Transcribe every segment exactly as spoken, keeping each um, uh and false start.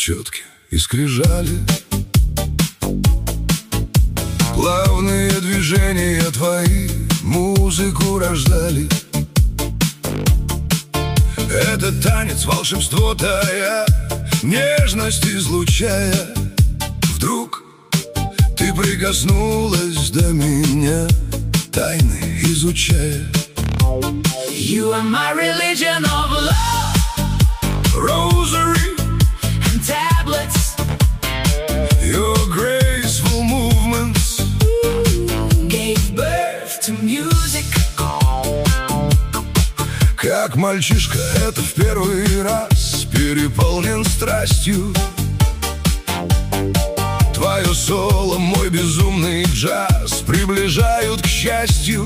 четки и скрижали. Плавные движения твои музыку рождали. Это танец, волшебство тая, нежность излучая. Вдруг ты прикоснулась до меня, тайны изучая. You are my religion of love, Rosary and tablets, your graceful movements gave birth to music. Как мальчишка, это в первый раз переполнен страстью. Твое соло, мой безумный джаз приближают к счастью.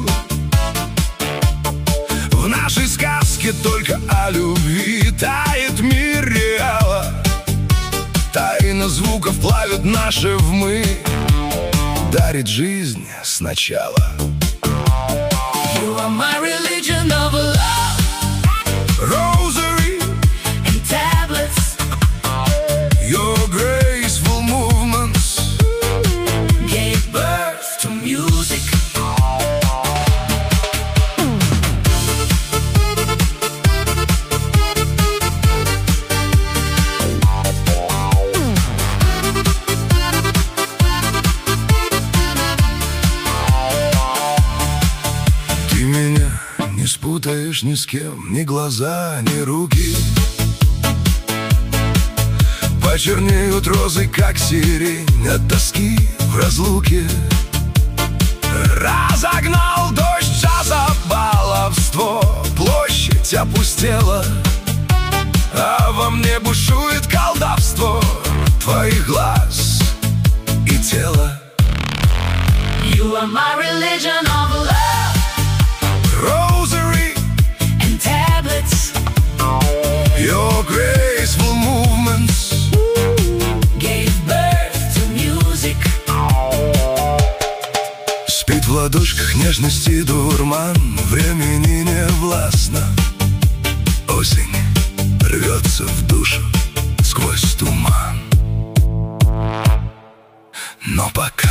В нашей сказке только о любви тает мир реала. Тайна звуков плавит наши вмы, дарит жизнь сначала. You are my religion of love, Rosary and tablets, your graceful movements gave birth to music. Ты меня не спутаешь ни с кем, ни глаза, ни руки. Почернеют розы, как сирень, от тоски в разлуке. Разогнал дождь джаза, баловство, площадь опустела, а во мне бушует колдовство твоих глаз и тела. You are my religion of love Rosary and tablets, your graceful movements gave birth to music. спит в ладошках нежности дурман, времени не властно. Осень рвется в душу сквозь туман. Но пока